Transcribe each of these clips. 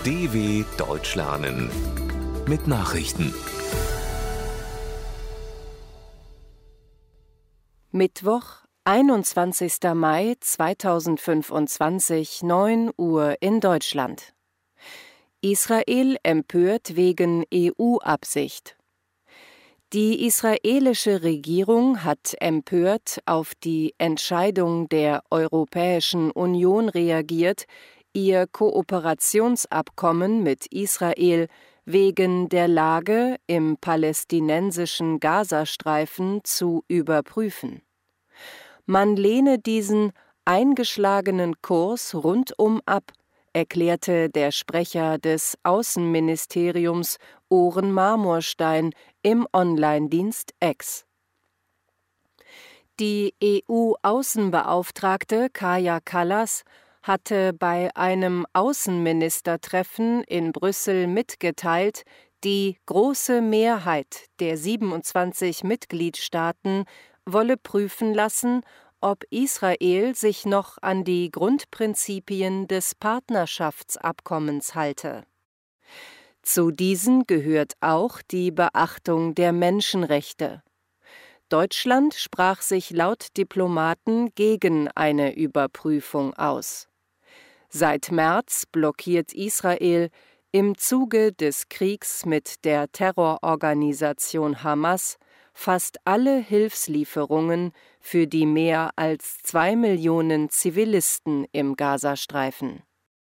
DW Deutsch lernen mit Nachrichten. Mittwoch, 21. Mai 2025, 9 Uhr in Deutschland. Israel empört wegen EU-Absicht. Die israelische Regierung hat empört auf die Entscheidung der Europäischen Union reagiert, ihr Kooperationsabkommen mit Israel wegen der Lage im palästinensischen Gazastreifen zu überprüfen. Man lehne diesen eingeschlagenen Kurs rundum ab, erklärte der Sprecher des Außenministeriums Oren Marmorstein im Online-Dienst X. Die EU-Außenbeauftragte Kaja Kallas hatte bei einem Außenministertreffen in Brüssel mitgeteilt, die große Mehrheit der 27 Mitgliedstaaten wolle prüfen lassen, ob Israel sich noch an die Grundprinzipien des Partnerschaftsabkommens halte. Zu diesen gehört auch die Beachtung der Menschenrechte. Deutschland sprach sich laut Diplomaten gegen eine Überprüfung aus. Seit März blockiert Israel im Zuge des Kriegs mit der Terrororganisation Hamas fast alle Hilfslieferungen für die mehr als 2 Millionen Zivilisten im Gazastreifen.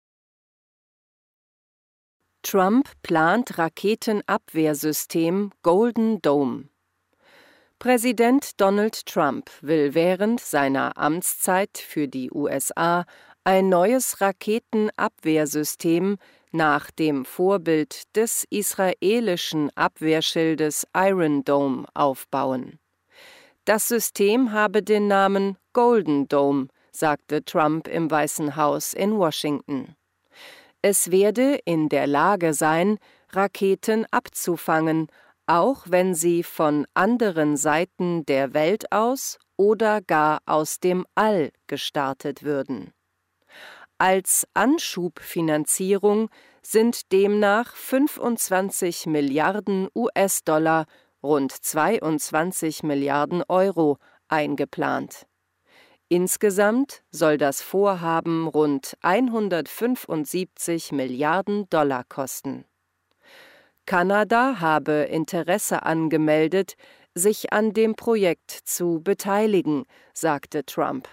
Trump plant Raketenabwehrsystem Golden Dome. Präsident Donald Trump will während seiner Amtszeit für die USA ein neues Raketenabwehrsystem nach dem Vorbild des israelischen Abwehrschildes Iron Dome aufbauen. Das System habe den Namen Golden Dome, sagte Trump im Weißen Haus in Washington. Es werde in der Lage sein, Raketen abzufangen, auch wenn sie von anderen Seiten der Welt aus oder gar aus dem All gestartet würden. Als Anschubfinanzierung sind demnach 25 Milliarden US-Dollar, rund 22 Milliarden Euro, eingeplant. Insgesamt soll das Vorhaben rund 175 Milliarden Dollar kosten. Kanada habe Interesse angemeldet, sich an dem Projekt zu beteiligen, sagte Trump.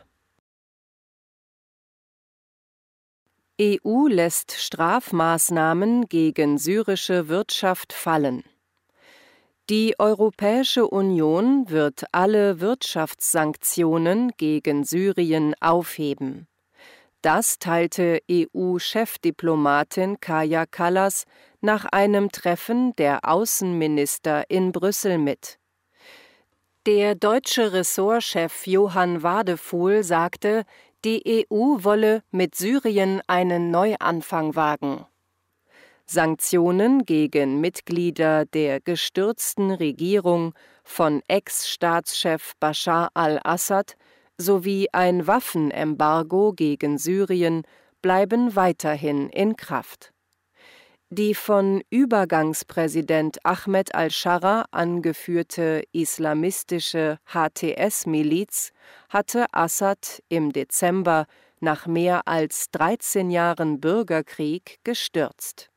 EU lässt Strafmaßnahmen gegen syrische Wirtschaft fallen. Die Europäische Union wird alle Wirtschaftssanktionen gegen Syrien aufheben. Das teilte EU-Chefdiplomatin Kaja Kallas nach einem Treffen der Außenminister in Brüssel mit. Der deutsche Ressortchef Johann Wadefuhl sagte, die EU wolle mit Syrien einen Neuanfang wagen. Sanktionen gegen Mitglieder der gestürzten Regierung von Ex-Staatschef Bashar al-Assad sowie ein Waffenembargo gegen Syrien bleiben weiterhin in Kraft. Die von Übergangspräsident Ahmed al-Scharra angeführte islamistische HTS-Miliz hatte Assad im Dezember nach mehr als 13 Jahren Bürgerkrieg gestürzt.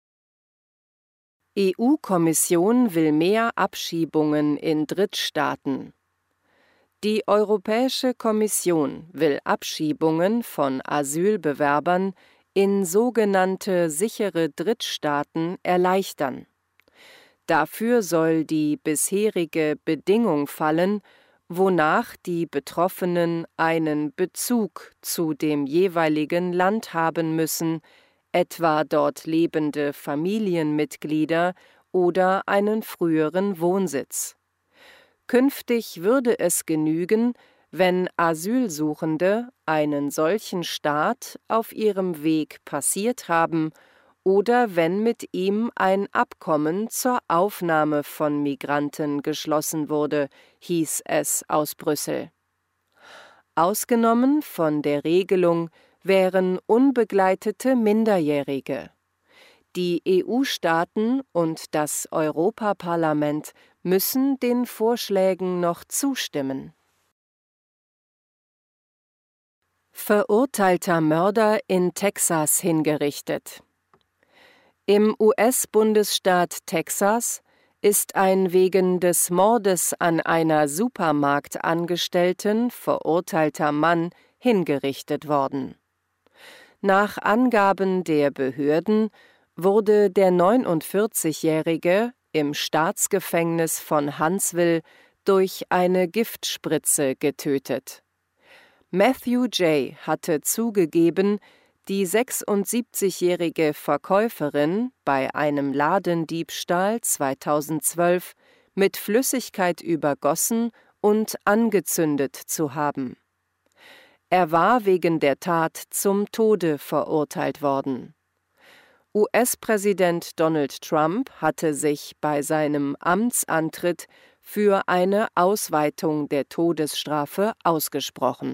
EU-Kommission will mehr Abschiebungen in Drittstaaten. Die Europäische Kommission will Abschiebungen von Asylbewerbern in sogenannte sichere Drittstaaten erleichtern. Dafür soll die bisherige Bedingung fallen, wonach die Betroffenen einen Bezug zu dem jeweiligen Land haben müssen, etwa dort lebende Familienmitglieder oder einen früheren Wohnsitz. Künftig würde es genügen, wenn Asylsuchende einen solchen Staat auf ihrem Weg passiert haben oder wenn mit ihm ein Abkommen zur Aufnahme von Migranten geschlossen wurde, hieß es aus Brüssel. Ausgenommen von der Regelung wären unbegleitete Minderjährige. Die EU-Staaten und das Europaparlament müssen den Vorschlägen noch zustimmen. Verurteilter Mörder in Texas hingerichtet. Im US-Bundesstaat Texas ist ein wegen des Mordes an einer Supermarktangestellten verurteilter Mann hingerichtet worden. Nach Angaben der Behörden wurde der 49-Jährige im Staatsgefängnis von Huntsville durch eine Giftspritze getötet. Matthew J. hatte zugegeben, die 76-jährige Verkäuferin bei einem Ladendiebstahl 2012 mit Flüssigkeit übergossen und angezündet zu haben. Er war wegen der Tat zum Tode verurteilt worden. US-Präsident Donald Trump hatte sich bei seinem Amtsantritt für eine Ausweitung der Todesstrafe ausgesprochen.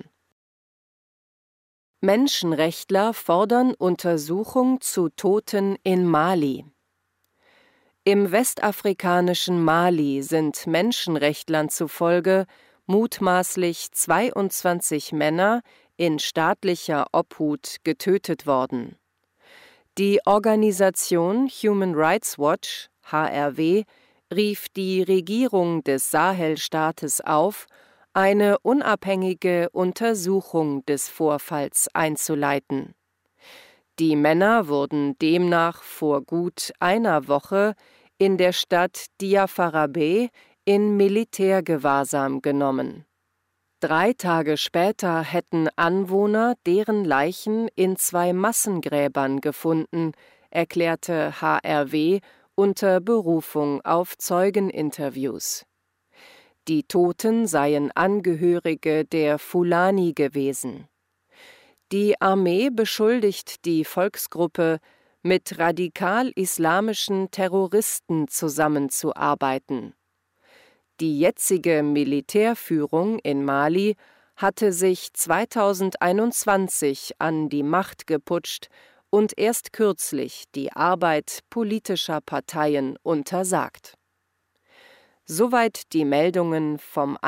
Menschenrechtler fordern Untersuchung zu Toten in Mali. Im westafrikanischen Mali sind Menschenrechtlern zufolge mutmaßlich 22 Männer in staatlicher Obhut getötet worden. Die Organisation Human Rights Watch, HRW, rief die Regierung des Sahelstaates auf, eine unabhängige Untersuchung des Vorfalls einzuleiten. Die Männer wurden demnach vor gut einer Woche in der Stadt Diafarabé in Militärgewahrsam genommen. 3 Tage später hätten Anwohner deren Leichen in 2 Massengräbern gefunden, erklärte HRW unter Berufung auf Zeugeninterviews. Die Toten seien Angehörige der Fulani gewesen. Die Armee beschuldigt die Volksgruppe, mit radikal-islamischen Terroristen zusammenzuarbeiten. Die jetzige Militärführung in Mali hatte sich 2021 an die Macht geputscht und erst kürzlich die Arbeit politischer Parteien untersagt. Soweit die Meldungen vom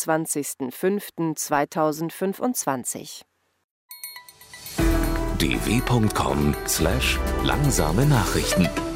21.05.2025. dw.com/langsame Nachrichten